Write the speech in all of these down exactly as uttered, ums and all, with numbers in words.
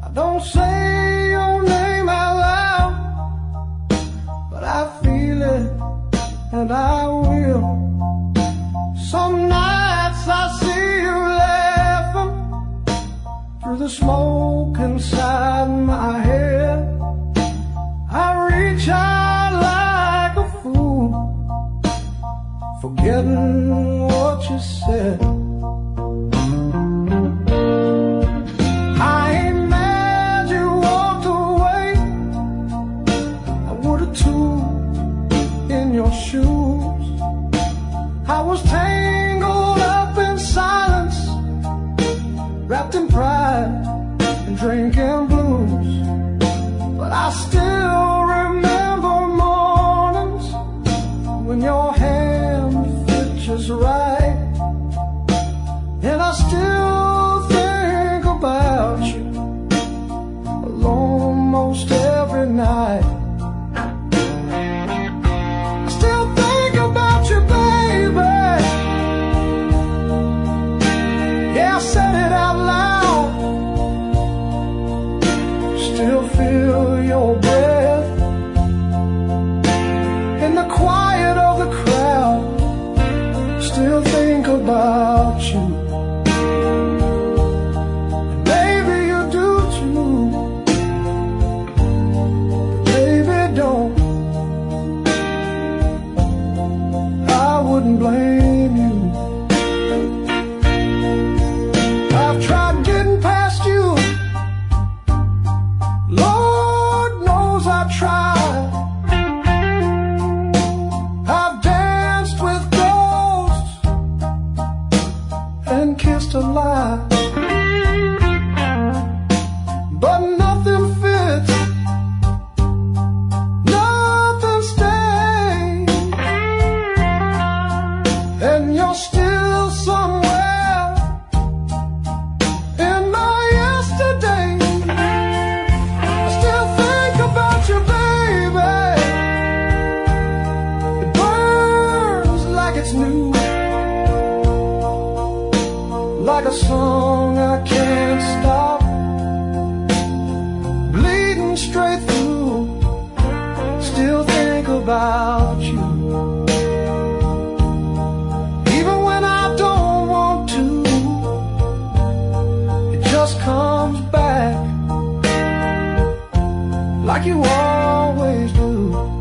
Don't say your name out loud, but I feel it, and I will. Some nights I see you laughing through the smoke inside my head. I reach out like a fool, forgetting what you said. Shoes. I was tangled up in silence, wrapped in pride and drinking blues. But I still remember mornings when your hand fit just right, and I still think about you almost every night. Still feel your breath in the quiet of the crowd. Still think about you. Baby, you do too. Baby, don't. I wouldn't blame you. I've tried getting past you. Lord knows I tried. I've danced with ghosts and kissed a lie, but nothing fits, nothing stays, and you're still somewhere in my yesterday. New, like a song I can't stop, bleeding straight through. Still think about you, even when I don't want to. It just comes back like you always do.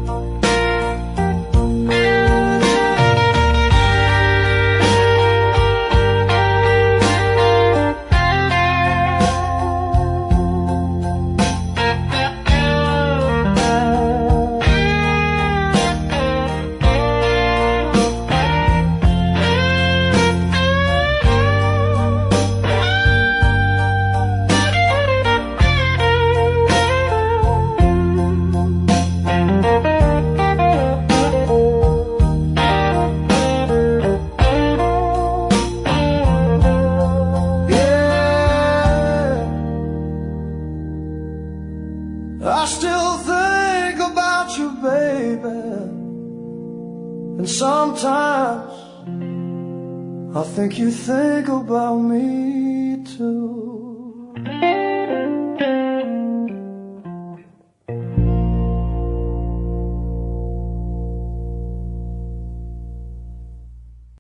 I still think about you, baby, and sometimes I think you think about me too.